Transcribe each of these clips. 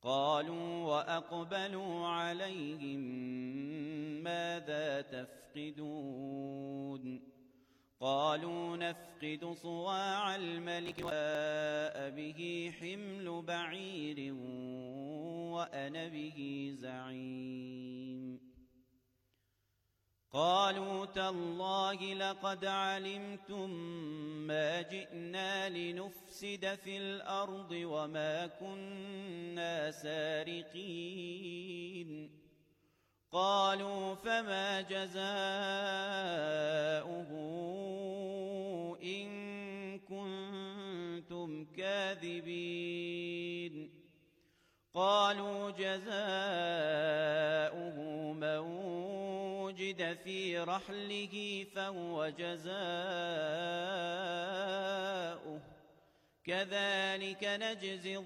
قالوا وأقبلوا عليهم ماذا تفقدون قالوا نفقد صواع الملك وجاء به حمل بعير وأنا به زعيم قالوا تالله لقد علمتم ما جئنا لنفسد في الأرض وما كنا سارقين قالوا فما جزاؤه إن كنتم كاذبين قالوا جزاؤه من وجد في رحله فهو جزاؤه كذلك نجزي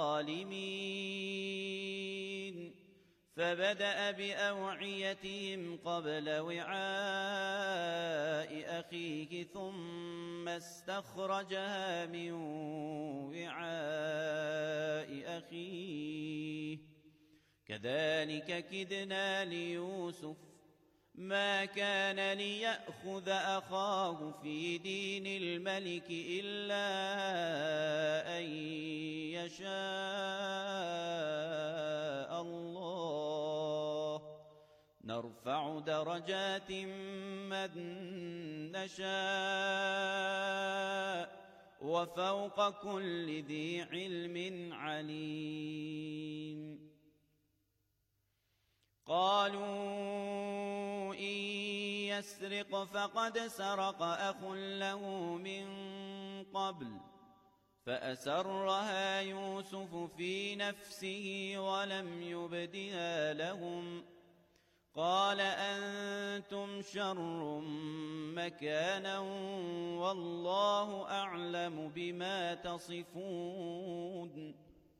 الظالمين فبدأ بأوعيتهم قبل وعاء أخيه ثم استخرجها من وعاء أخيه كذلك كدنا ليوسف ما كان ليأخذ أخاه في دين الملك إلا أن يشاء الله نرفع درجات من نشاء وفوق كل ذي علم عليم قالوا إن يسرق فقد سرق أخ له من قبل فأسرها يوسف في نفسه ولم يبدها لهم قال أنتم شر مكانا والله أعلم بما تصفون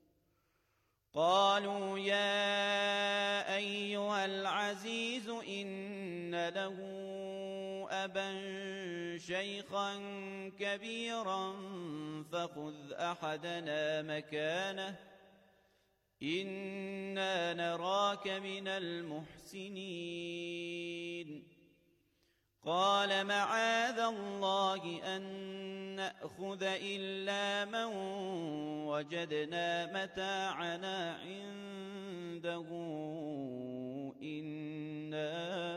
قالوا يا أيها العزيز إن له أبا شيخا كبيرا فخذ أحدنا مكانه إنا نراك من المحسنين قال معاذ الله أن نأخذ إلا من وجدنا متاعنا عنده إنا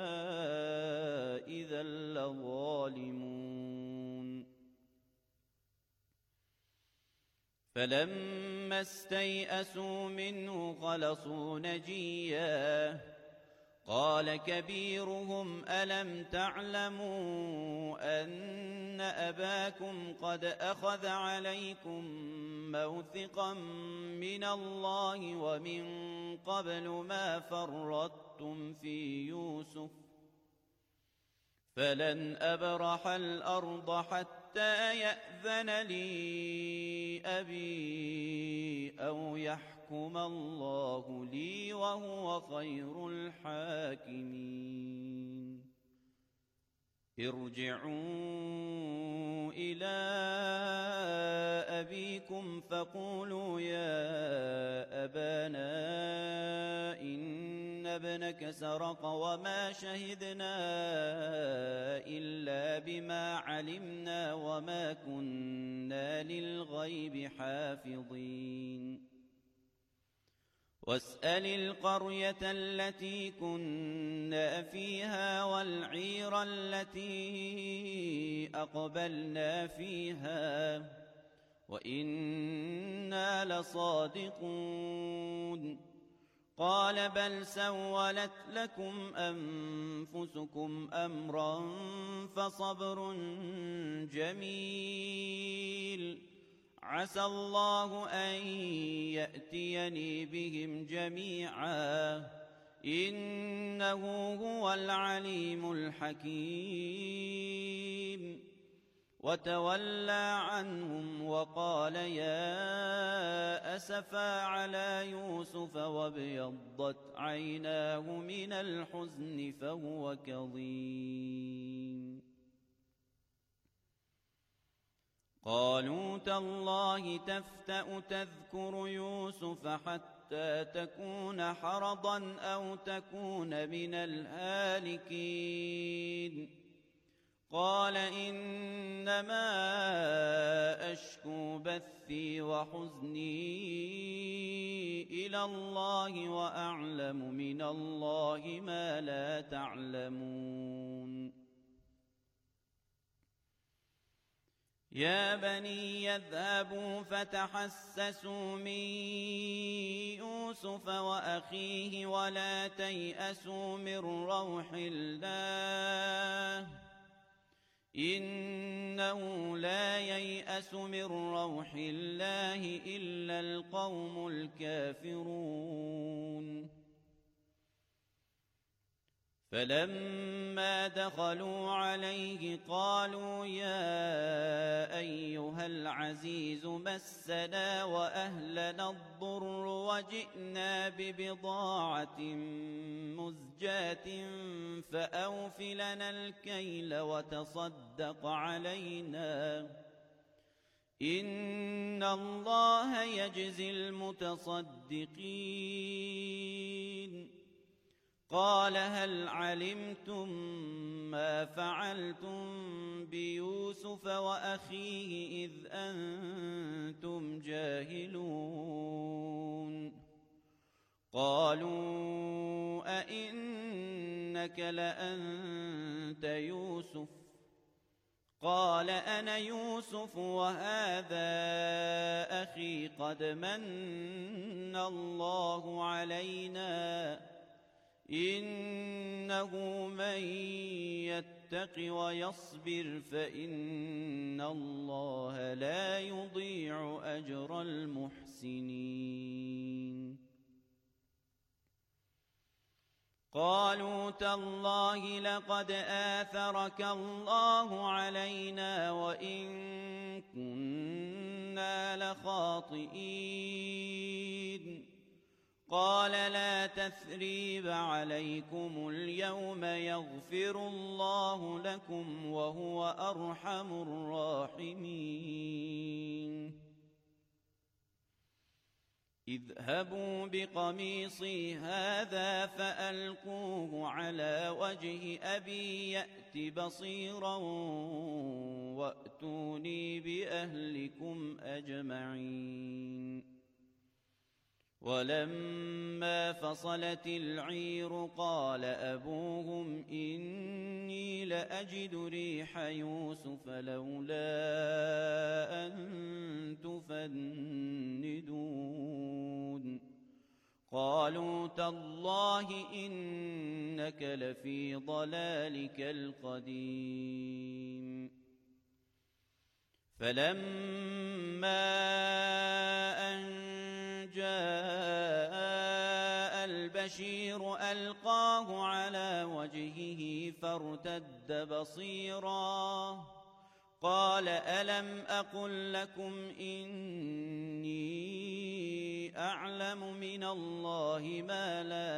إذا لظالمون فلما استيئسوا منه خلصوا نجيا قال كبيرهم ألم تعلموا أن أباكم قد أخذ عليكم موثقا من الله ومن قبل ما فرطتم في يوسف فلن أبرح الأرض حتى يأذن لي أبي أو يحكم الله لي وهو خير الحاكمين ارجعوا إلى أبيكم فقولوا يا أبانا إن ابنك سرق وما شهدنا إلا بما علمنا وما كنا للغيب حافظين واسأل القرية التي كنا فيها والعير التي أقبلنا فيها وإنا لصادقون قال بل سولت لكم أنفسكم أمرا فصبر جميل عسى الله أن يأتيني بهم جميعا إنه هو العليم الحكيم وتولى عنهم وقال يا أسفا على يوسف وابيضت عيناه من الحزن فهو كظيم قالوا تالله تفتأ تذكر يوسف حتى تكون حرضا أو تكون من الهالكين قال إنما أشكو بثي وحزني إلى الله وأعلم من الله ما لا تعلمون يا بني يذهبوا فتحسسوا من يوسف وأخيه ولا تيأسوا من روح الله إنه لا ييأس من روح الله إلا القوم الكافرون فلما دخلوا عليه قالوا يا أيها العزيز مسنا وأهلنا الضر وجئنا ببضاعة مزجاة فأوف لنا الكيل وتصدق علينا إن الله يجزي المتصدقين قال هل علمتم ما فعلتم بيوسف وأخيه إذ أنتم جاهلون قالوا أئنك لأنت يوسف قال أنا يوسف وهذا أخي قد من الله علينا إنه من يتق ويصبر فإن الله لا يضيع أجر المحسنين قالوا تالله لقد آثرك الله علينا وإن كنا لخاطئين قال لا تثريب عليكم اليوم يغفر الله لكم وهو أرحم الراحمين اذهبوا بقميصي هذا فألقوه على وجه أبي يأت بصيرا وأتوني بأهلكم أجمعين ولما فصلت العير قال أبوهم إني لأجد ريح يوسف لولا أن تفندون قالوا تالله إنك لفي ضلالك القديم فلما أن جاء البشير ألقاه على وجهه فارتد بصيرا قال ألم أقل لكم إني أعلم من الله ما لا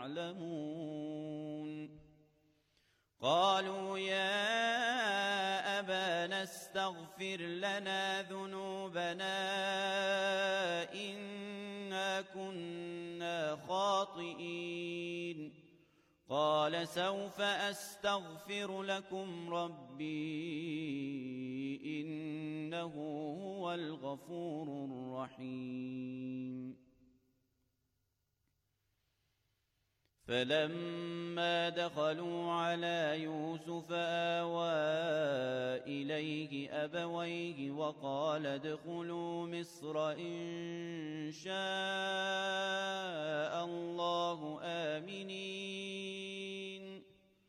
تعلمون قالوا يا أبانا استغفر لنا ذنوبنا إنا كنا خاطئين قال سوف أستغفر لكم ربي إنه هو الغفور الرحيم فلما دخلوا على يوسف آوى إليه أبويه وقال ادخلوا مصر إن شاء الله آمنين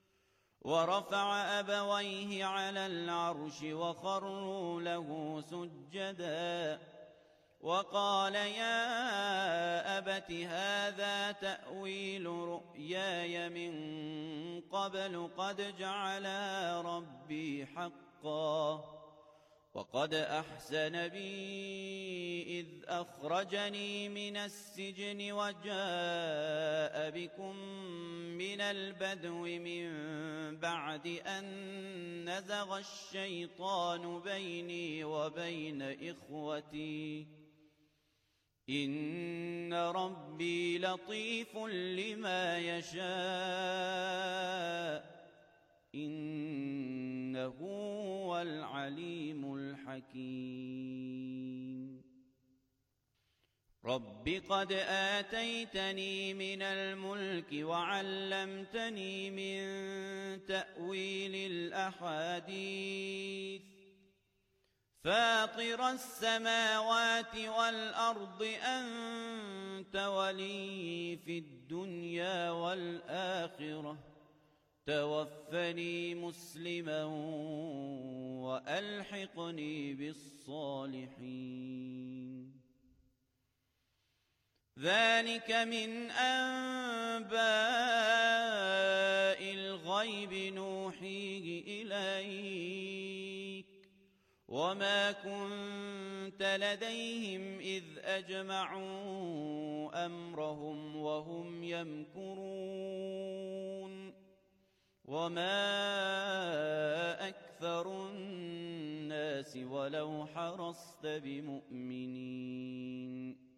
ورفع أبويه على العرش وخروا له سجدا وقال يا أبت هذا تأويل رؤياي من قبل قد جعلها ربي حقا وقد أحسن بي إذ أخرجني من السجن وجاء بكم من البدو من بعد أن نزغ الشيطان بيني وبين إخوتي إن ربي لطيف لما يشاء إنه هو العليم الحكيم رب قد آتيتني من الملك وعلمتني من تأويل الأحاديث فاطر السماوات والأرض أنت ولي في الدنيا والآخرة توفني مسلما وألحقني بالصالحين ذلك من أنباء الغيب نوحيه إليك وما كنت لديهم إذ أجمعوا أمرهم وهم يمكرون وما أكثر الناس ولو حرصت بمؤمنين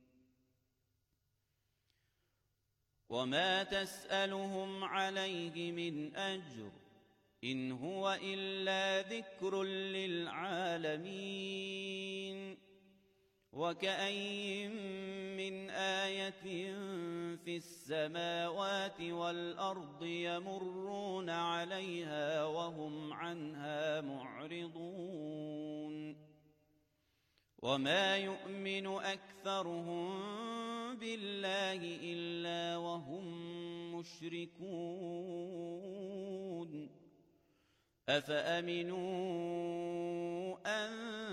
وما تسألهم عليه من أجر إن هو إلا ذكر للعالمين وكأين من آية في السماوات والأرض يمرون عليها وهم عنها معرضون وما يؤمن أكثرهم بالله إلا وهم مشركون أفأمنوا أن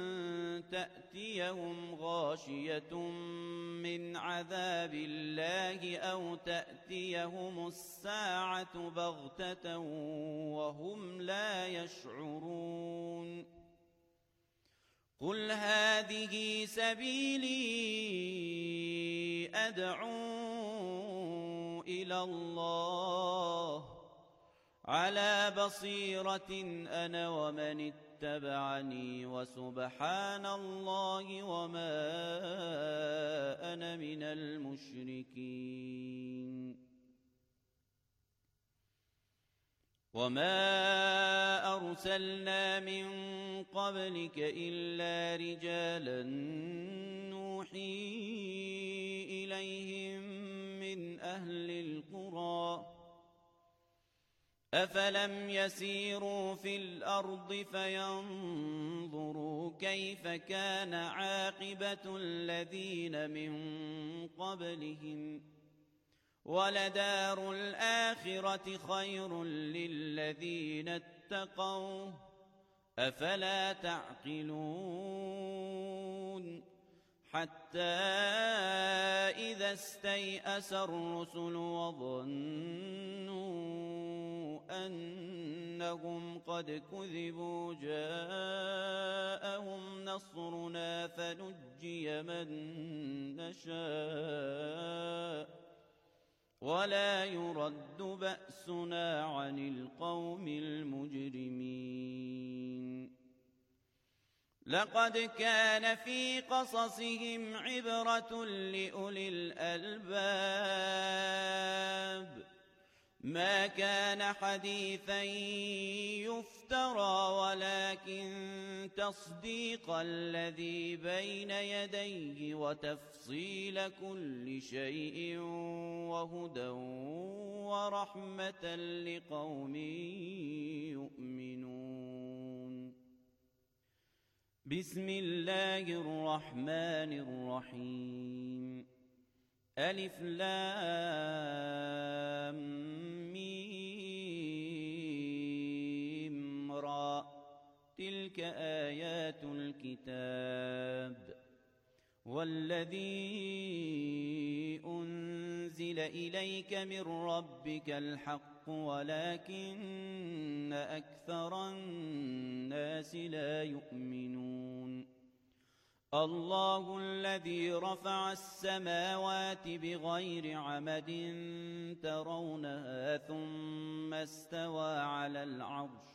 تأتيهم غاشية من عذاب الله أو تأتيهم الساعة بغتة وهم لا يشعرون قل هذه سبيلي أدعو إلى الله على بصيرة أنا ومن اتبعني وسبحان الله وما أنا من المشركين وما أرسلنا من قبلك إلا رجالا نوحي إليهم من أهل القرى أفلم يسيروا في الأرض فينظروا كيف كان عاقبة الذين من قبلهم ولدار الآخرة خير للذين اتقوا أفلا تعقلون حتى إذا استيأس الرسل وظنوا أنهم قد كذبوا جاءهم نصرنا فنجي من نشاء ولا يرد بأسنا عن القوم المجرمين لقد كان في قصصهم عبرة لأولي الألباب ما كان حديثا يفترى ولكن تصديق الذي بين يديه وتفصيل كل شيء وهدى ورحمة لقوم يؤمنون بسم الله الرحمن الرحيم ألف لام ميم را تلك آيات الكتاب والذي أنزل إليك من ربك الحق ولكن أكثر الناس لا يؤمنون الله الذي رفع السماوات بغير عمد ترونها ثم استوى على العرش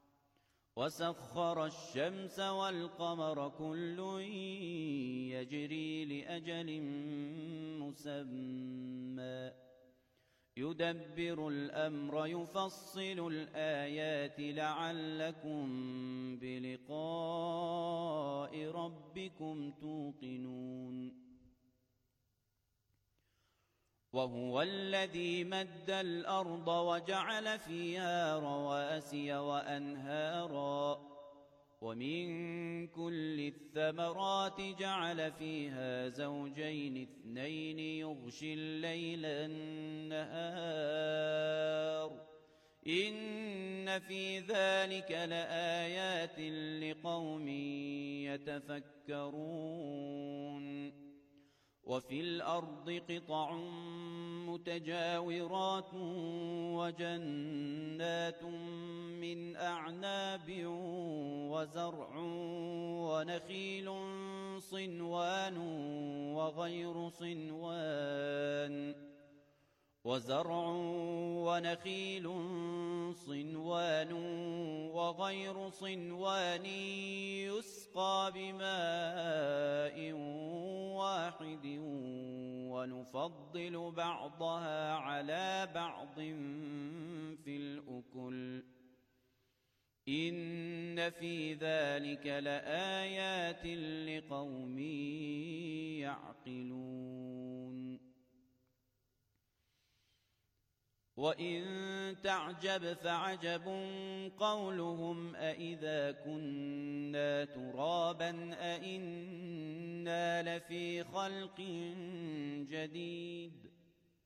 وسخر الشمس والقمر كل يجري لأجل مسمى يدبر الأمر يفصل الآيات لعلكم بلقاء ربكم توقنون وهو الذي مد الأرض وجعل فيها رواسي وأنهارا ومن كل الثمرات جعل فيها زوجين اثنين يغشي الليل النهار إن في ذلك لآيات لقوم يتفكرون وفي الأرض قطع متجاورات وجنات من أعناب وزرع ونخيل صنوان وغير صنوان يسقى بماء واحد ونفضل بعضها على بعض في الأكل إن في ذلك لآيات لقوم يعقلون وإن تعجب فعجب قولهم أإذا كنا ترابا أإنا لفي خلق جديد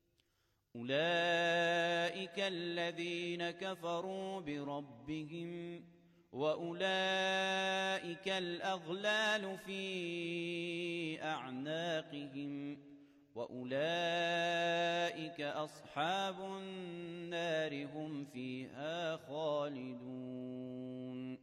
أولئك الذين كفروا بربهم وأولئك الأغلال في أعناقهم وأولئك أصحاب النار هم فيها خالدون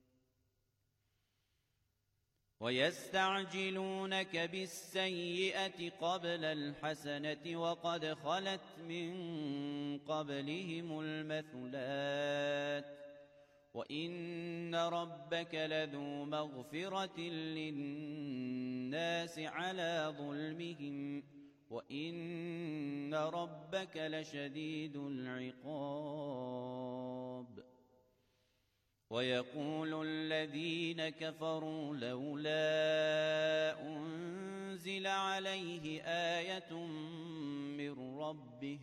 ويستعجلونك بالسيئة قبل الحسنة وقد خلت من قبلهم المثلات وإن ربك لذو مغفرة للناس على ظلمهم وإن ربك لشديد العقاب ويقول الذين كفروا لولا أنزل عليه آية من ربه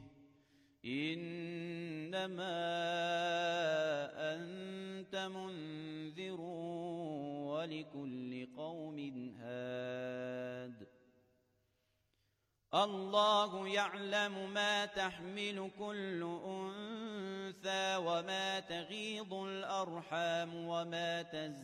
إنما أنت منذر ولكل قوم هاد الله يعلم ما تحمل كل أنثى وما تغيض الأرحام وما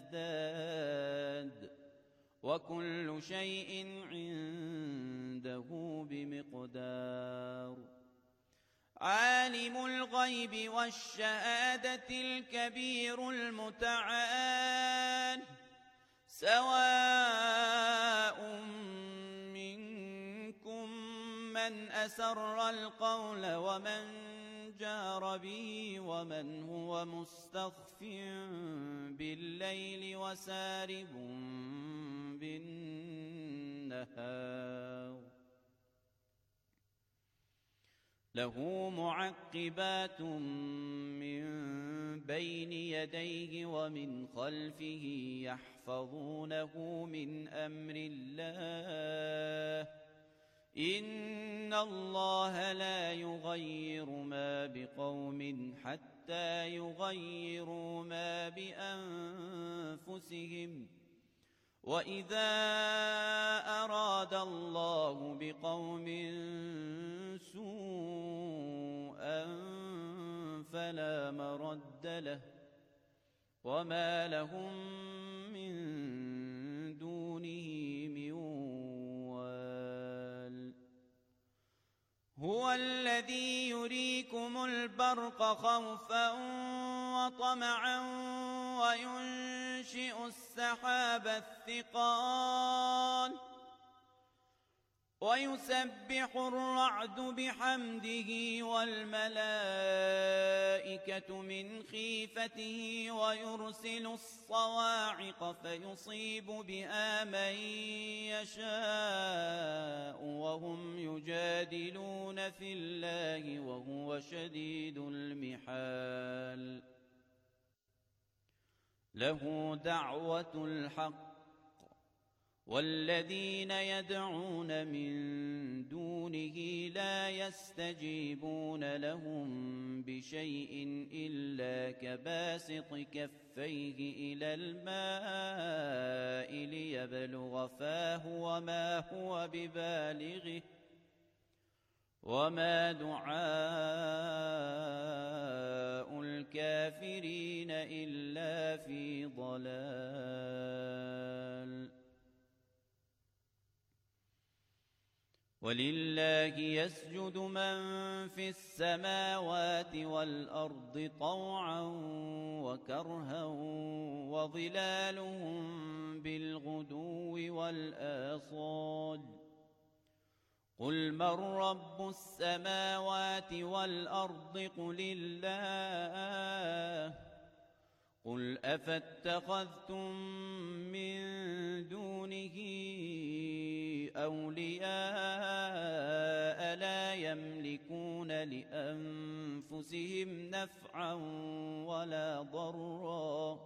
تزداد وكل شيء عنده بمقدار عالم الغيب والشهادة الكبير المتعال سواء منكم من أسر القول ومن جار به ومن هو مستخف بالليل وسارب بالنهار له معقبات من بين يديه ومن خلفه يحفظونه من أمر الله إن الله لا يغير ما بقوم حتى يغيروا ما بأنفسهم وإذا أراد الله بقوم سوءا فلا مرد له وما لهم من دونه من وال هو الذي الذي يريكم البرق خوفا وطمعا وينشئ السحاب الثقال ويسبح الرعد بحمده والملائكة من خيفته ويرسل الصواعق فيصيب بها من يشاء وهم يجادلون في الله وهو شديد المحال له دعوة الحق والذين يدعون من دونه لا يستجيبون لهم بشيء إلا كباسط كفيه إلى الماء ليبلغ فاه وما هو ببالغه وما دعاء الكافرين إلا في ضلال ولله يسجد من في السماوات والأرض طوعا وكرها وظلالهم بالغدو والآصال قل من رب السماوات والأرض قل الله قل أفاتخذتم من دونه أولياء لا يملكون لأنفسهم نفعا ولا ضرا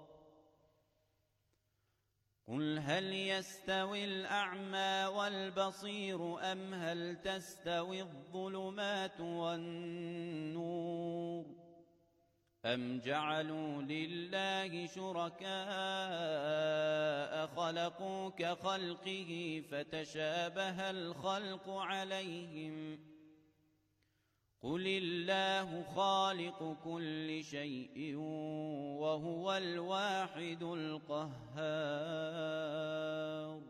قل هل يستوي الأعمى والبصير أم هل تستوي الظلمات والنور أم جعلوا لله شركاء خلقوا كخلقه فتشابه الخلق عليهم قل الله خالق كل شيء وهو الواحد القهار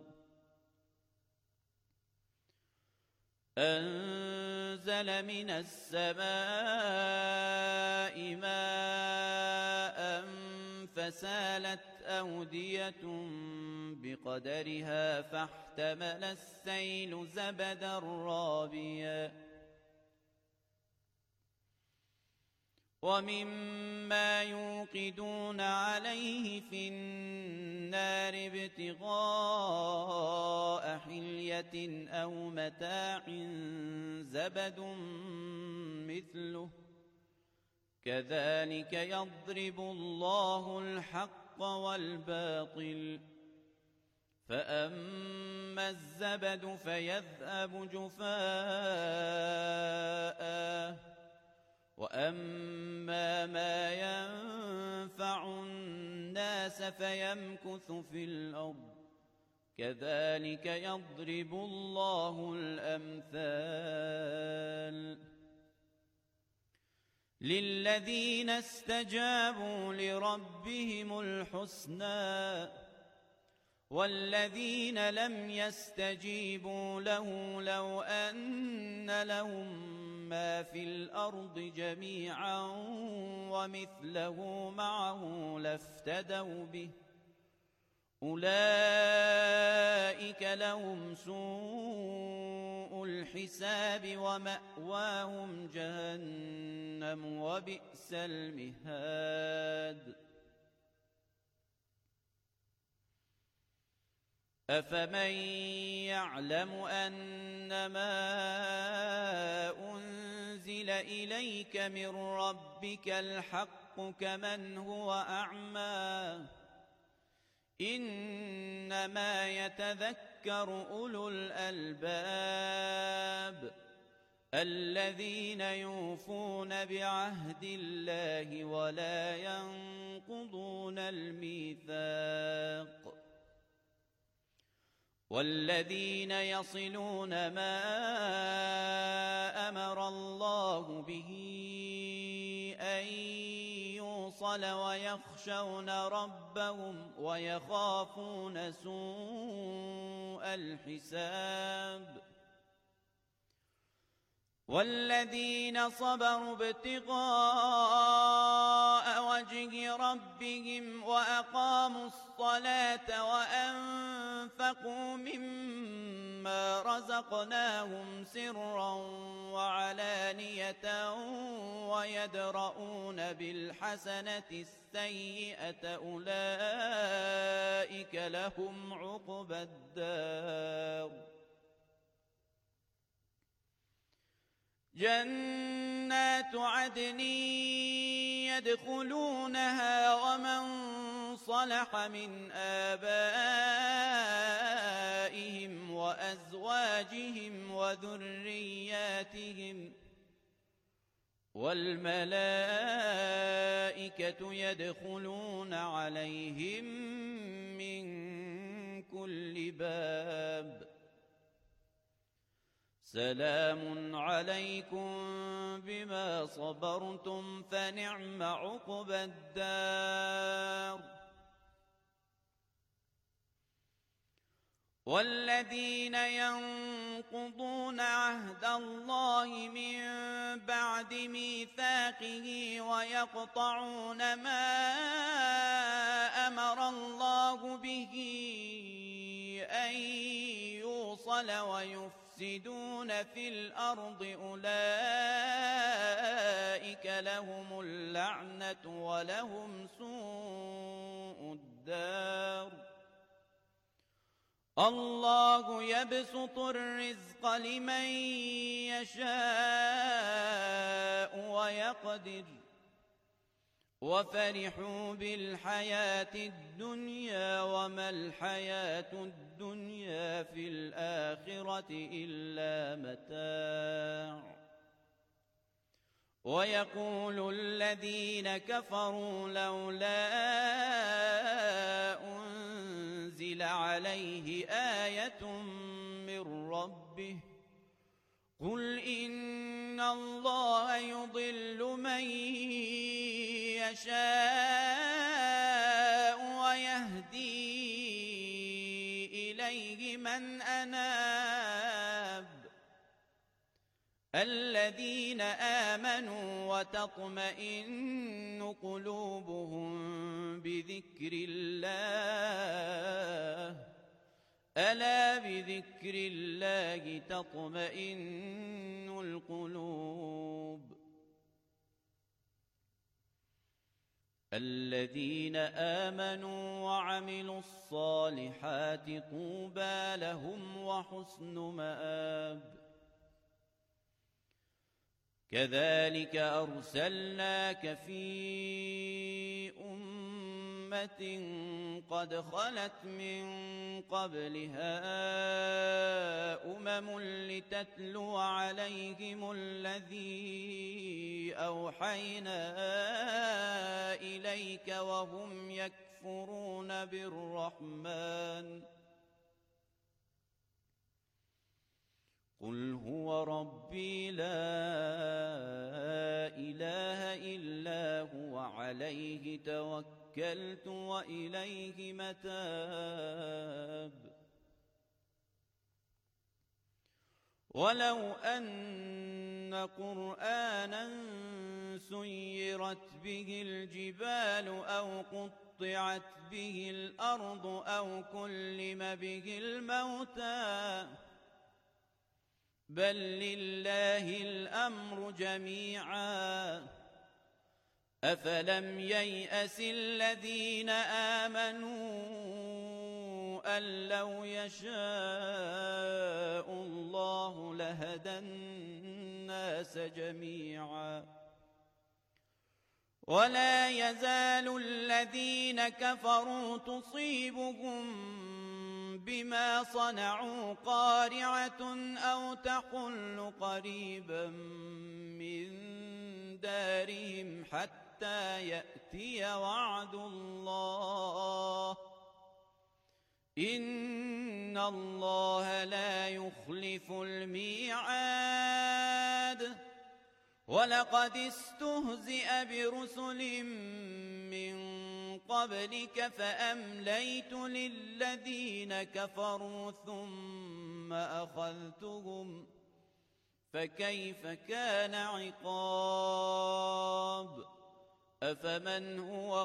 أنزل من السماء ماء فسالت أودية بقدرها فاحتمل السيل زبدا رابيا ومما يوقدون عليه في النار ابتغاء حلية أو متاع زبد مثله كذلك يضرب الله الحق والباطل فأما الزبد فيذهب جفاءً وأما ما ينفع الناس فيمكث في الأرض كذلك يضرب الله الأمثال للذين استجابوا لربهم الحسنى والذين لم يستجيبوا له لو أن لهم ما في الأرض جميعا ومثله معه لافتدوا به أولئك لهم سوء الحساب ومأواهم جهنم وبئس المهاد أفمن يعلم أنما أنزل إليك من ربك الحق كمن هو أعمى إنما يتذكر أولو الألباب الذين يوفون بعهد الله ولا ينقضون الميثاق والذين يصلون ما أمر الله به أن يوصل ويخشون ربهم ويخافون سوء الحساب والذين صبروا ابتغاء وجه ربهم وأقاموا الصلاة وأنفقوا مما رزقناهم سرا وعلانية ويدرؤون بالحسنة السيئة أولئك لهم عقبى الدار جنات عدن يدخلونها ومن صلح من آبائهم وأزواجهم وذرياتهم والملائكة يدخلون عليهم من كل باب سلام عليكم بما صبرتم فنعم عقبى الدار والذين ينقضون عهد الله من بعد ميثاقه ويقطعون ما أمر الله به أن يوصل ويفسدون في الأرض أولئك لهم اللعنة ولهم سوء الدار الله يبسط الرزق لمن يشاء ويقدر وفرحوا بالحياة الدنيا وما الحياة الدنيا في الآخرة إلا متاع ويقول الذين كفروا لولا أنزل عليه آية من ربه قل إن الله يضل من يشاء ويهدي إليه من أناب الذين آمنوا وتطمئن قلوبهم بذكر الله ألا بذكر الله تطمئن القلوب الذين آمنوا وعملوا الصالحات طوبى لهم وحسن مآب كذلك أرسلناك في أمة قد خلت من قبلها لتتلو عليهم الذي أوحينا إليك وهم يكفرون بالرحمن قل هو ربي لا إله إلا هو عليه توكلت وإليه متاب ولو أن قرآنا سيرت به الجبال أو قطعت به الأرض أو كلم به الموتى بل لله الأمر جميعا أفلم ييأس الذين آمنوا أن لو يشاء الله لهدى الناس جميعا ولا يزال الذين كفروا تصيبهم بما صنعوا قارعة أو تحل قريبا من دارهم حتى يأتي وعد الله إن الله لا يخلف الميعاد ولقد استهزئ برسل من قبلك فأمليت للذين كفروا ثم فكيف كان عقاب أفمن هو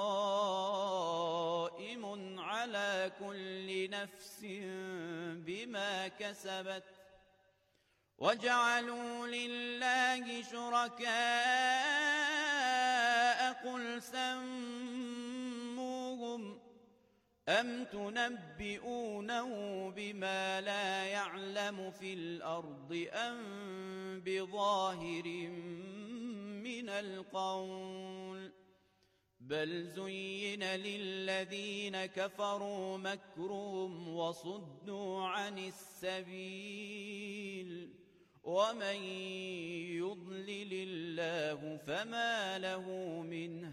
قائم على كل نفس بما كسبت وجعلوا لله شركاء قل سموهم أم تنبئونه بما لا يعلم في الأرض أم بظاهر من القول بل زين للذين كفروا مكرهم وصدوا عن السبيل ومن يضلل الله فما له من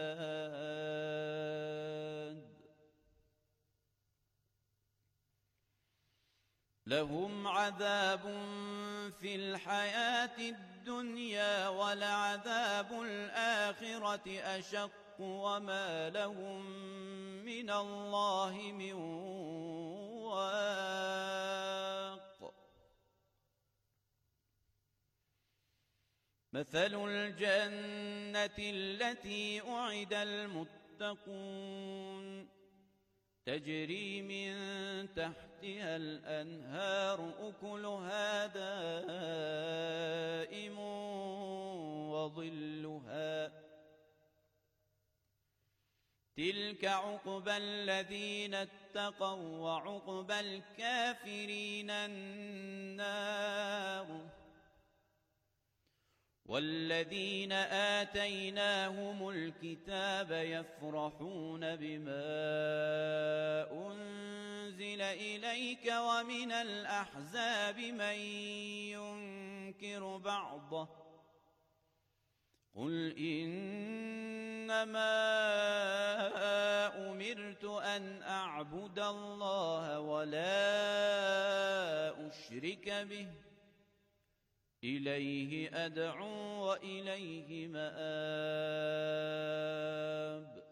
هاد لهم عذاب في الحياة الدنيا ولعذاب الآخرة أشق وما لهم من الله من واق مثل الجنة التي أعد المتقون تجري من تحتها الأنهار أكلها دائم وظلها تلك عقبى الذين اتقوا وعقبى الكافرين النار والذين آتيناهم الكتاب يفرحون بما أنزل إليك ومن الأحزاب من ينكر بعضه قل إنما أمرت أن أعبد الله ولا أشرك به إليه أدعو وإليه مآب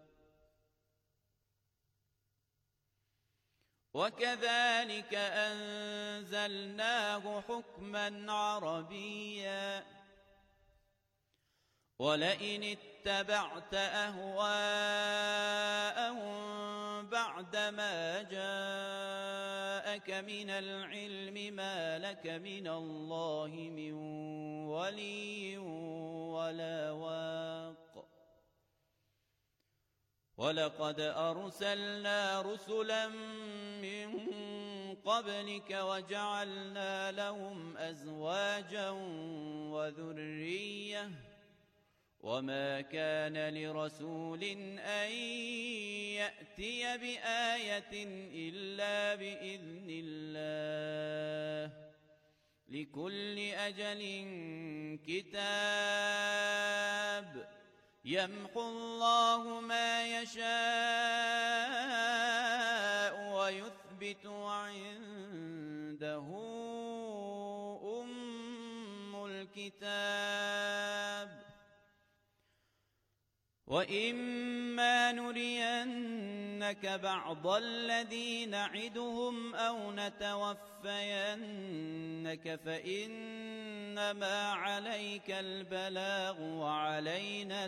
وكذلك أنزلناه حكما عربيا ولئن اتبعت أهواءهم بعدما جاءك من العلم ما لك من الله من ولي ولا واق ولقد أرسلنا رسلا من قبلك وجعلنا لهم أزواجا وذرية وما كان لرسول أن يأتي بآية إلا بإذن الله لكل أجل كتاب يمحو الله ما يشاء ويثبت وعنده أم الكتاب وإما نرينك بعض الذي نعدهم أو نتوفينك فإنما عليك البلاغ وعلينا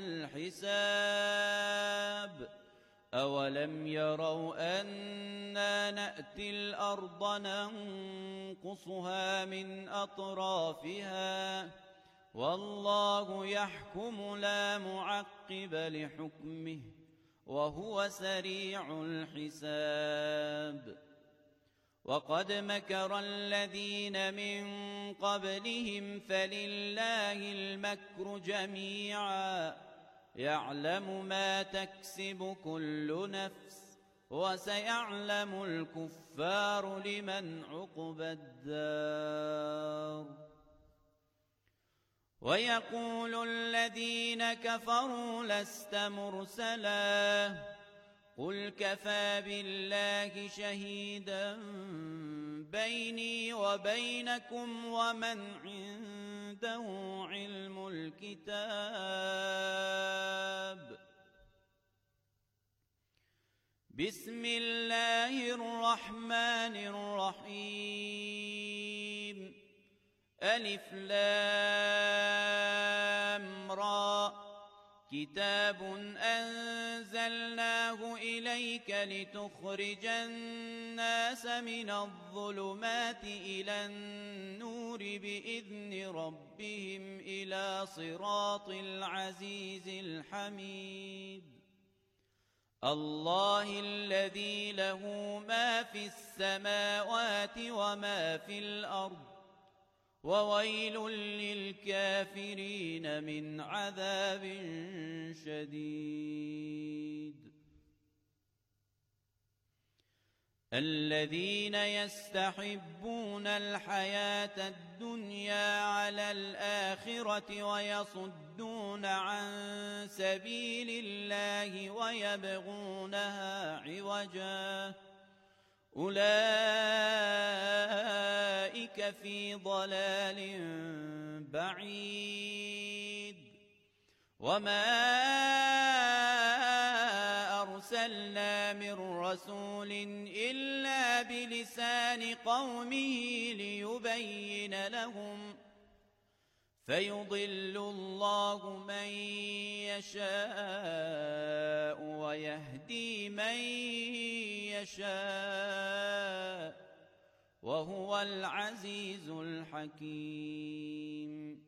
الحساب أولم يروا أنا نأتي الأرض ننقصها من أطرافها والله يحكم لا معقب لحكمه وهو سريع الحساب وقد مكر الذين من قبلهم فلله المكر جميعا يعلم ما تكسب كل نفس وسيعلم الكفار لمن عقبى الدار ويقول الذين كفروا لست مرسلا قل كفى بالله شهيدا بيني وبينكم ومن عنده علم الكتاب بسم الله الرحمن الرحيم ألف لام را كتاب أنزلناه إليك لتخرج الناس من الظلمات إلى النور بإذن ربهم إلى صراط العزيز الحميد الله الذي له ما في السماوات وما في الأرض وويل للكافرين من عذاب شديد الذين يستحبون الحياة الدنيا على الآخرة ويصدون عن سبيل الله ويبغونها عوجا أولئك في ضلال بعيد وما أرسلنا من رسول إلا بلسان قومه ليبين لهم فيضل الله من يشاء ويهدي من يشاء وهو العزيز الحكيم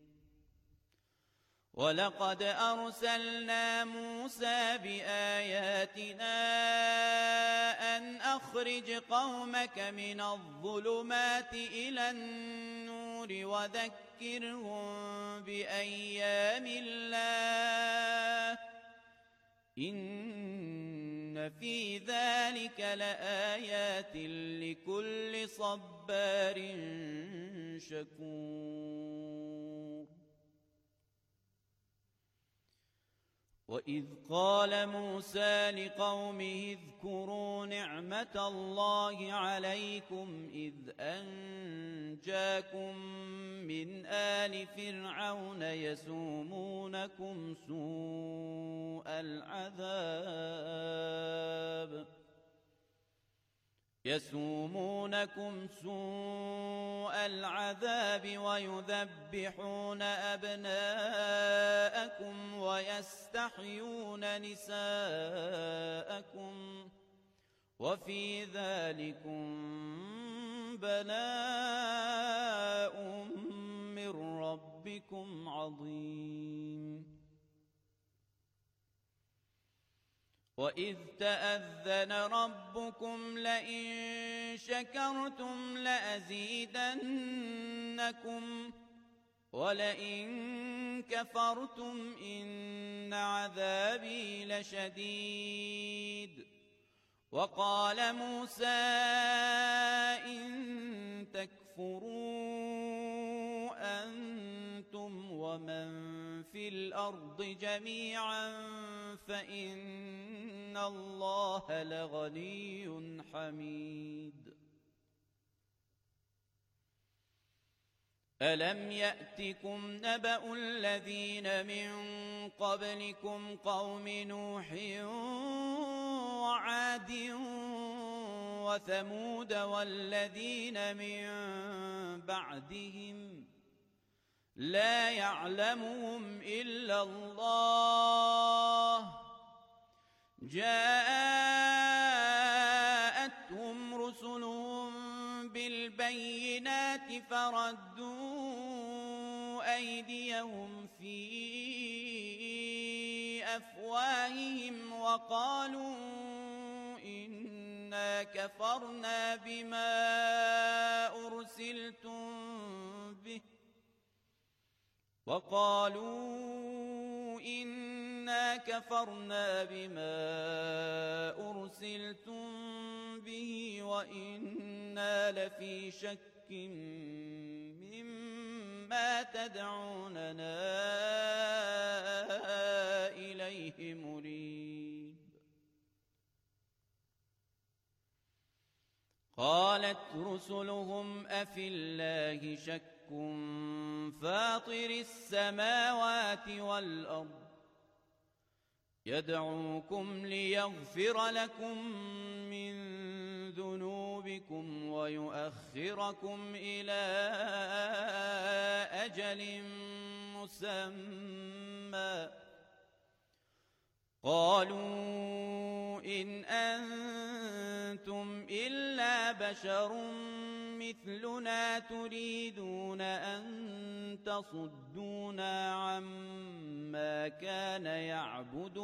ولقد أرسلنا موسى بآياتنا أن أخرج قومك من الظلمات إلى النور وذكرهم بأيام الله إن في ذلك لآيات لكل صبار شكور وإذ قال موسى لقومه اذكروا نعمة الله عليكم إذ أنجاكم من آل فرعون يسومونكم سوء العذاب ويذبحون أبناءكم ويستحيون نساءكم وفي ذلكم بلاء من ربكم عظيم وإذ تأذن ربكم لئن شكرتم لأزيدنكم ولئن كفرتم إن عذابي لشديد وقال موسى إن تكفروا أنتم ومن في الأرض جميعا فإن الله لغني حميد ألم يأتكم نبأ الذين من قبلكم قوم نوح وعاد وثمود والذين من بعدهم لا يعلمهم إلا الله جاءتهم رسلهم بالبينات فردوا أيديهم في أفواههم وقالوا إنا كفرنا بما أرسلتم به وإنا لفي شك مما تدعوننا إليه مريب قالت رسلهم أفي الله شك فاطر السماوات والأرض يدعوكم ليغفر لكم من ذنوبكم ويؤخركم إلى أجل مسمى قالوا إن أنتم إلا بشر مثلنا تريدون أن تصدونا عما كان يعبد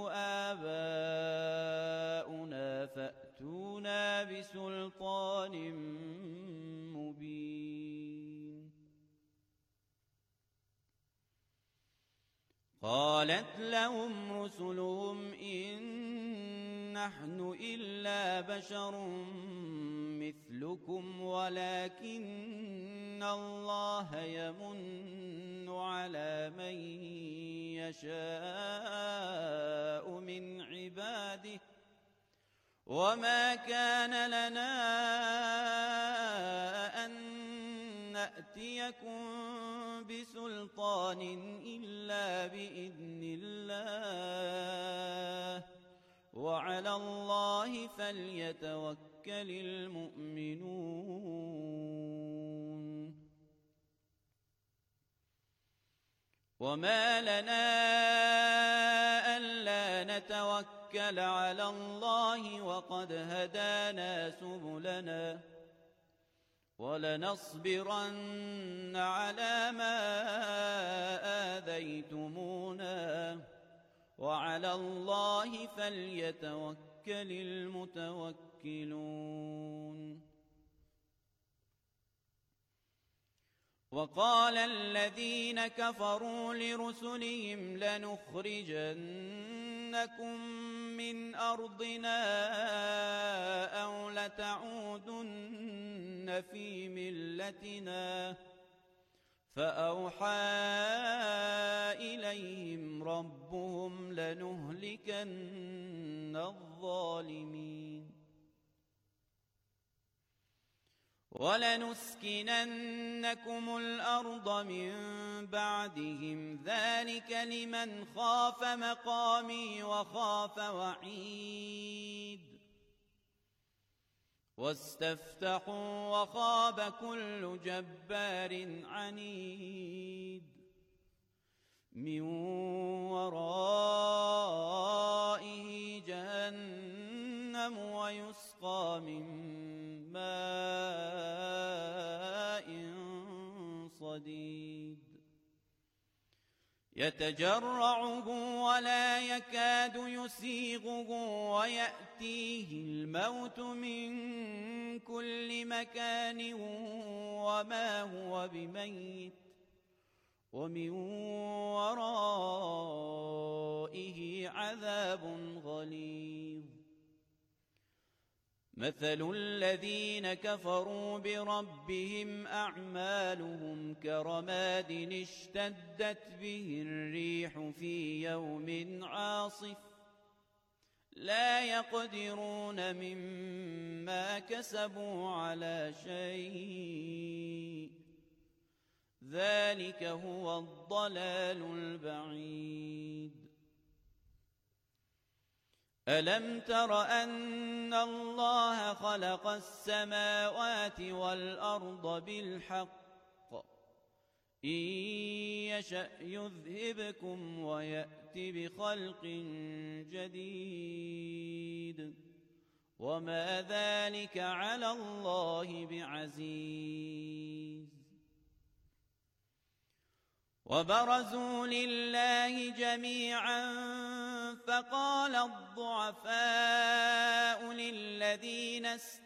آباؤنا فأتونا بسلطان مبين. قالت لهم رسلهم إن نحن إلا بشر مثلكم ولكن الله يمن على من يشاء من عباده وما كان لنا أن نأتيكم بسلطان إلا بإذن الله وعلى الله فليتوكل المؤمنون. وما لنا ألا نتوكل على الله وقد هدانا سبلنا ولنصبرن على ما آذيتمونا وعلى الله فليتوكل المتوكلون. وقال الذين كفروا لرسلهم لنخرجنكم من أرضنا أو لتعودن في ملتنا فأوحى إليهم ربهم لنهلكن الظالمين ولنسكننكم الأرض من بعدهم ذلك لمن خاف مقامي وخاف وعيد. واستفتحوا وخاب كل جبار عنيد من ورائه جهنم ويسقى من ماء صديد يتجرعه ولا يكاد يسيغه ويأتيه الموت من كل مكان وما هو بميت ومن ورائه عذاب غليظ. مثل الذين كفروا بربهم أعمالهم كرماد اشتدت به الريح في يوم عاصف لا يقدرون مما كسبوا على شيء ذلك هو الضلال البعيد. ألم تر أن الله خلق السماوات والأرض بالحق إن يشأ يذهبكم ويأت بخلق جديد وما ذلك على الله بعزيز. وبرزوا لله جميعا فقال الضعفاء للذين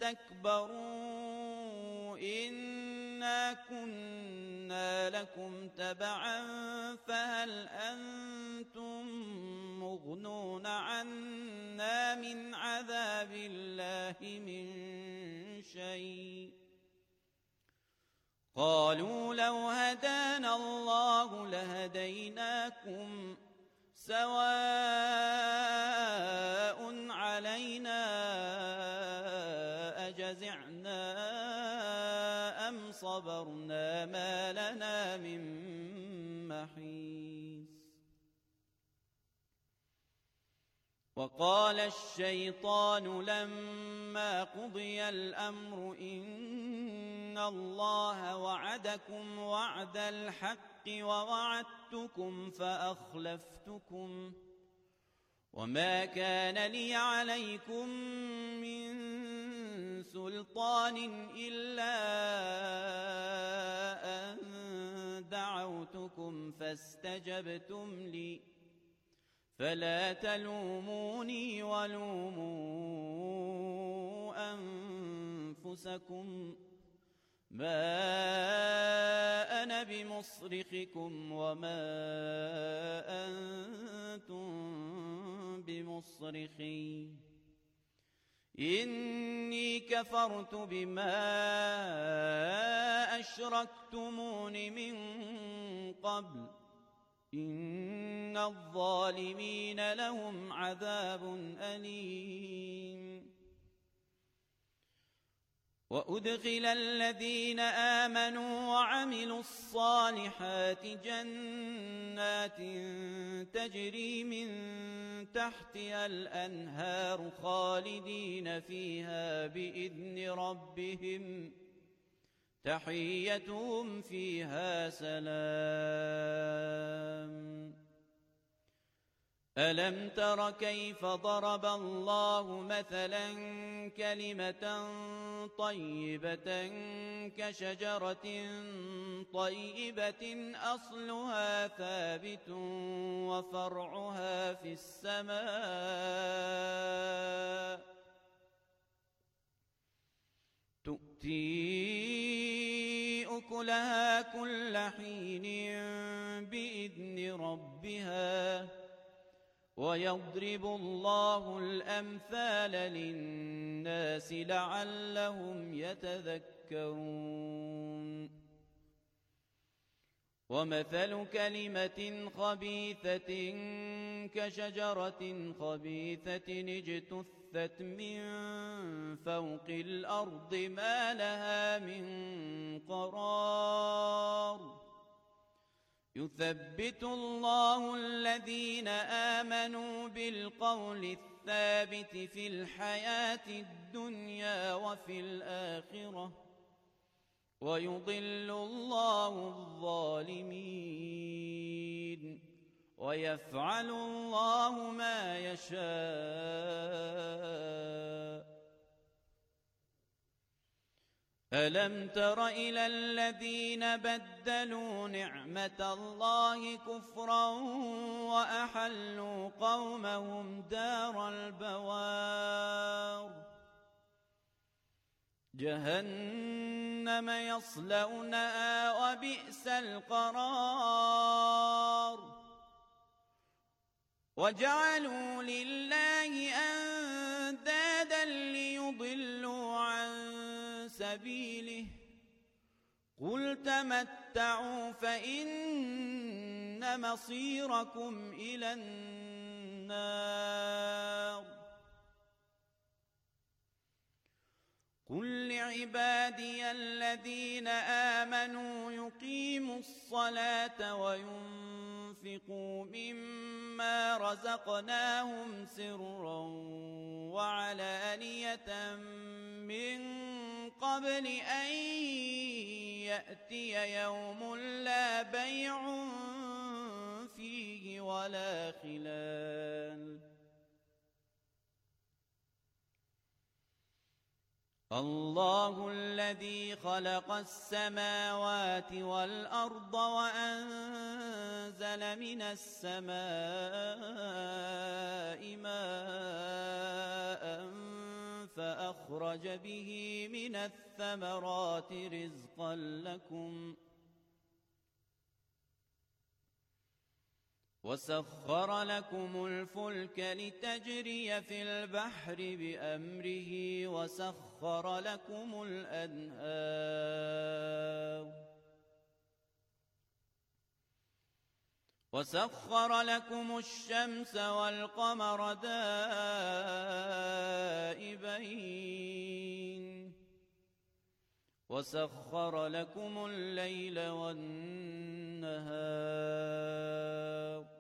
استكبروا إنا كنا لكم تبعا فهل أنتم مغنون عنا من عذاب الله من شيء قالوا لو هدانا الله لهديناكم سواء علينا أجزعنا أم صبرنا ما لنا من محيص. وقال الشيطان لما قضي الأمر إن إن الله وعدكم وعد الحق ووعدتكم فأخلفتكم وما كان لي عليكم من سلطان إلا أن دعوتكم فاستجبتم لي فلا تلوموني ولوموا أنفسكم ما أنا بمصرخكم وما أنتم بمصرخي إني كفرت بما أشركتمون من قبل إن الظالمين لهم عذاب أليم وأدخل الذين آمنوا وعملوا الصالحات جنات تجري من تحتها الأنهار خالدين فيها بإذن ربهم تحيتهم فيها سلام ألم تر كيف ضرب الله مثلا كلمة طيبة كشجرة طيبة أصلها ثابت وفرعها في السماء تؤتي أكلها كل حين بإذن ربها ويضرب الله الأمثال للناس لعلهم يتذكرون ومثل كلمة خبيثة كشجرة خبيثة اجتثت من فوق الأرض ما لها من قرار يثبت الله الذين آمنوا بالقول الثابت في الحياة الدنيا وفي الآخرة ويضل الله الظالمين ويفعل الله ما يشاء ألم تر إلى الذين بدلوا نعمة الله كفرا وأحلوا قومهم دار البوار جهنم يصلونها وبئس القرار وجعلوا لله أندادا ليضلوا عن سبيله قل تمتعوا فإن مصيركم إلى النار قل لعبادي الذين آمنوا يقيموا الصلاة وينفقوا مما رزقناهم سرا وعلانية من قبل أن يأتي يوم لا بيع فيه ولا خلال الله الذي خلق السماوات والأرض وأنزل من السماء ماء فأخرج به من الثمرات رزقا لكم وسخر لكم الفلك لتجري في البحر بأمره وسخر لكم الأنهار وسخر لكم الشمس والقمر دائبين وسخر لكم الليل والنهار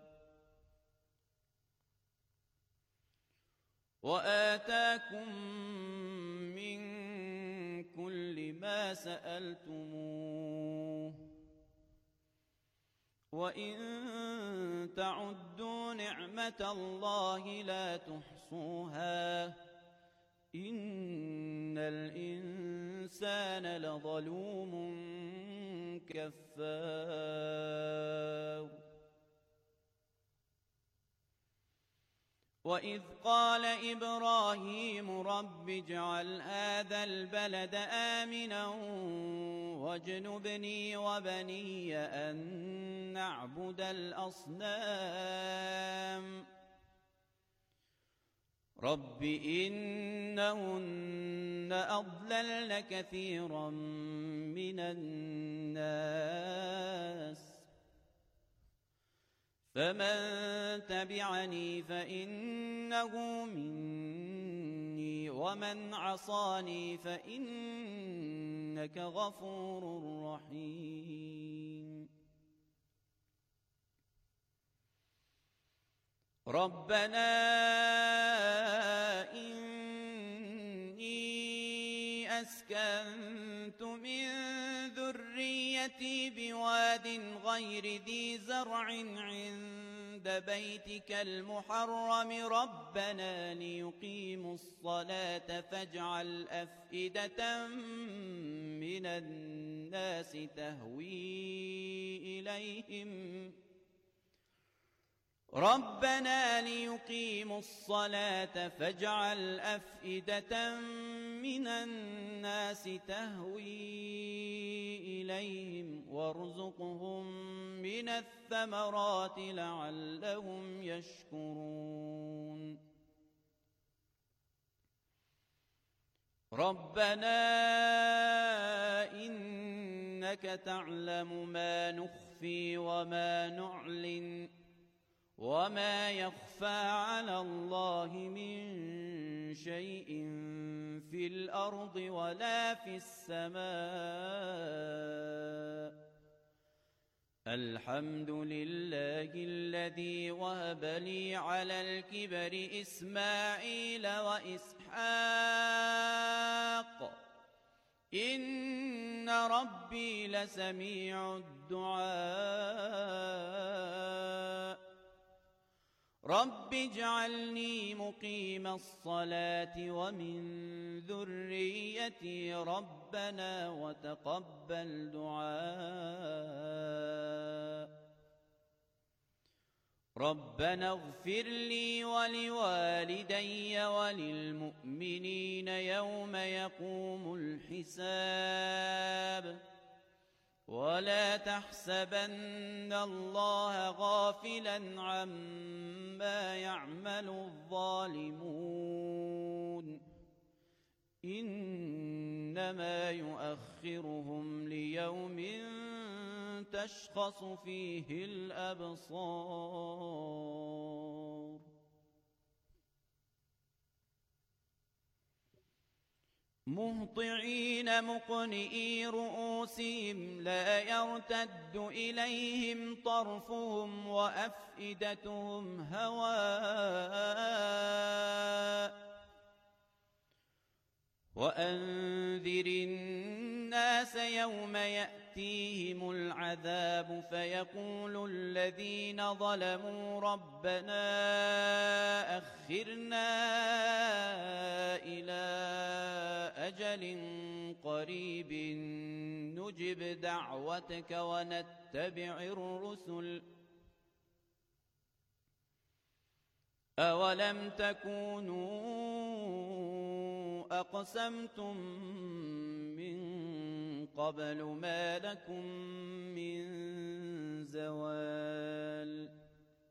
وآتاكم من كل ما سألتموه سألتموه وإن تعدوا نعمة الله لا تحصوها إن الإنسان لظلوم كفار وإذ قال إبراهيم رب اجعل هذا البلد آمنا واجنبني وبني أن نعبد الأصنام رب إنهن أضللن كثيرا من الناس فمن تبعني فإنه مني ومن عصاني فإنك غفور رحيم ربنا إني أسكنت من ذريتي بواد غير ذي زرع عند بيتك المحرم ربنا ليقيموا الصلاة فاجعل أفئدة من الناس تهوي إليهم ربنا ليقيموا الصلاة فاجعل أفئدة من الناس تهوي إليهم وارزقهم من الثمرات لعلهم يشكرون ربنا إنك تعلم ما نخفي وما نعلن وما يخفى على الله من شيء في الأرض ولا في السماء الحمد لله الذي وهب لي على الكبر إسماعيل وإسحاق إن ربي لسميع الدعاء رب اجعلني مقيم الصلاة ومن ذريتي ربنا وتقبل دعاء ربنا اغفر لي ولوالدي وللمؤمنين يوم يقوم الحساب ولا تحسبن الله غافلا عما يعمل الظالمون إنما يؤخرهم ليوم تشخص فيه الأبصار مهطعين مقنئي رؤوسهم لا يرتد إليهم طرفهم وأفئدتهم هواء وأنذر الناس يوم يأتيهم العذاب فيقول الذين ظلموا ربنا أخرنا إلى أجل قريب نجب دعوتك ونتبع الرسل أولم تكونوا أقسمتم من قبل ما لكم من زوال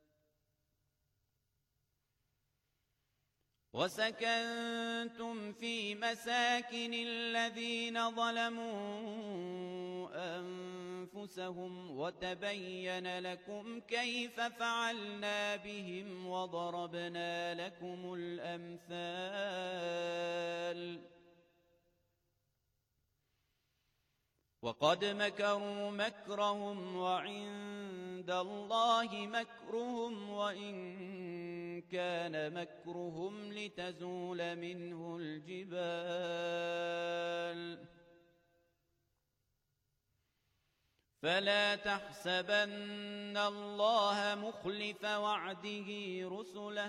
وسكنتم في مساكن الذين ظلموا أنفسهم وتبين لكم كيف فعلنا بهم وضربنا لكم الأمثال وقد مكروا مكرهم وعند الله مكرهم وإن كان مكرهم لتزول منه الجبال فلا تحسبن الله مخلف وعده رسله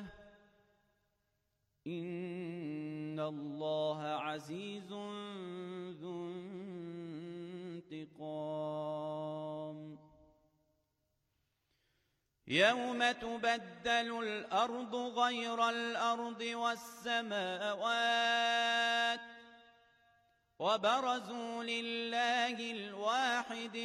إن الله عزيز ذو انتقام يوم تبدل الأرض غير الأرض والسماوات وبرزوا لله الواحد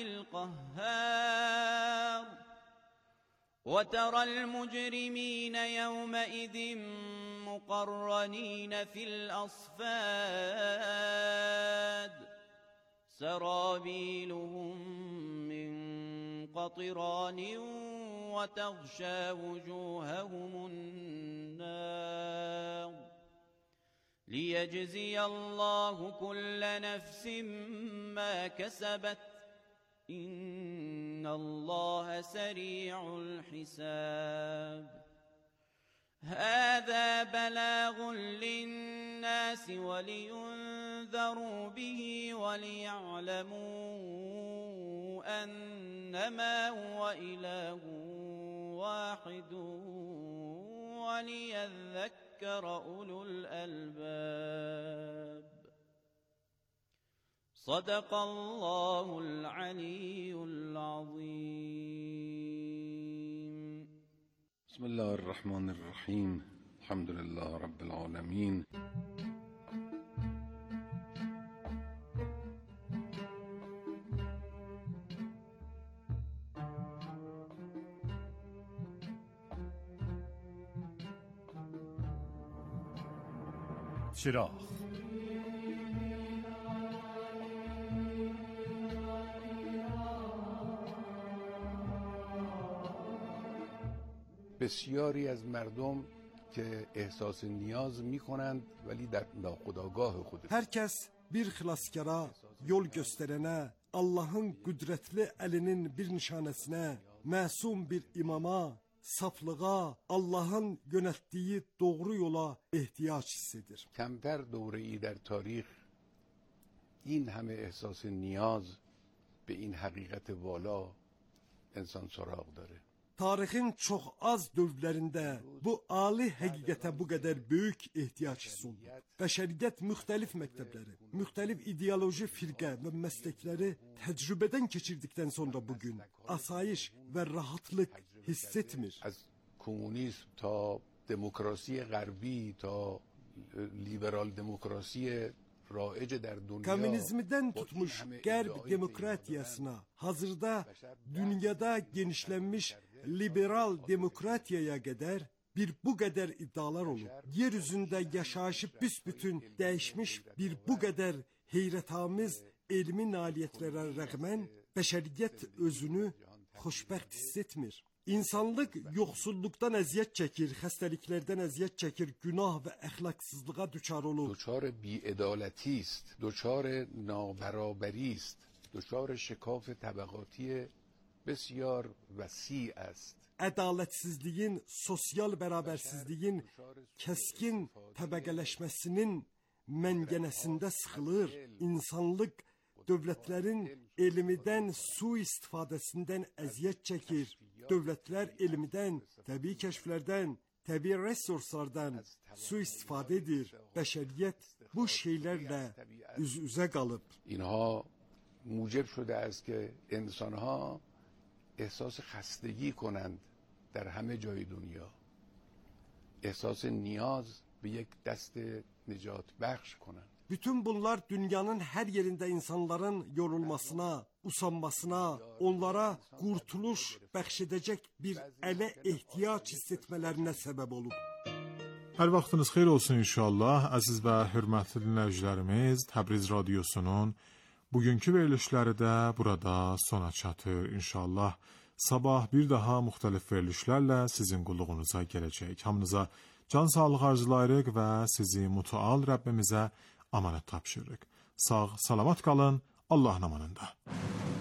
القهار وترى المجرمين يومئذ مقرنين في الأصفاد سرابيلهم من قطران وتغشى وجوههم النار ليجزي الله كل نفس ما كسبت إن الله سريع الحساب هذا بلاغ للناس ولينذروا به وليعلموا أنما هو إله واحد وليذكر أولو الألباب صدق الله العلي العظيم بسم الله الرحمن الرحیم الحمد لله رب العالمین چراغ بسیاری از مردم که احساس نیاز میکنند ولی در ناخودآگاه خودشون Herkes bir xilaskara, yol gösterene, Allah'ın qüdrətli əlinin bir nişanəsinə, məsum bir imama, saflığa, Allah'ın yönəltdiyi doğru yola ehtiyac hiss edir. کمتر دوره‌ای در تاریخ این همه احساس نیاز به این حقیقت والا انسان سراغ داره. Tarixin çox az dövrlərində bu ali həqiqətə bu qədər böyük ehtiyac hiss olunur. Bəşəriyyət müxtəlif məktəbləri, müxtəlif ideoloji firqə və məsləkləri təcrübədən keçirdikdən sonra bugün asayiş və rahatlıq hiss etmir. از کمونیسم تا دموکراسی غربی تا لیبرال دموکراسی رایج در دنیا Komünizmdən tutmuş qərb demokratiyasına, hazırda dünyada genişlənmiş liberal demokratiyaya qədər bir bu qədər iddialar olub. Yer üzündə yaşayışı büsbütün dəyişmiş bir bu qədər heyrətamiz elmi nailiyyətlərə rəğmən bəşəriyyət özünü xoşbəxt hiss etmir. İnsanlıq yoxsulluqdan əziyyət çəkir, xəstəliklərdən əziyyət çəkir, günah və əxlaqsızlığa düçar olur. دچار بی‌عدالتی است، دچار نابرابری است، دچار شکاف طبقاتی بسیار وسیع است. Ədalətsizliyin, sosial bərabərsizliyin, kəskin təbəqələşməsinin məngənəsində sıxılır. İnsanlıq dövlətlərin elmidən sui-istifadəsindən əziyyət çəkir. Dövlətlər elmidən, təbii kəşflərdən, təbii resurslardan sui-istifadə edir. Bəşəriyyət bu şeylərlə üz-üzə qalıb. اینها موجب شده است که انسانها احساس خستگی کنند در همه جای دنیا، احساس نیاز به یک دست نجات بخش کنند. Bütün bunlar dünyanın hər yerində insanların yorulmasına, usanmasına, onlara qurtuluş bəxş edəcək bir ələ ehtiyac hiss etmələrinə səbəb olub. Hər vaxtınız xeyir olsun inşallah. Əziz və hörmətli dinləyicilərimiz, Təbriz Radiosunun bugünkü verilişləri də burada sona çatır inşallah. Sabah bir daha müxtəlif verilişlərlə sizin qulluğunuza gələcək. Hamınıza can sağlığı arzulayırıq və sizi mütəal Rəbbimizə amanət tapşırırıq. Sağ, salamat qalın, Allahın amanında.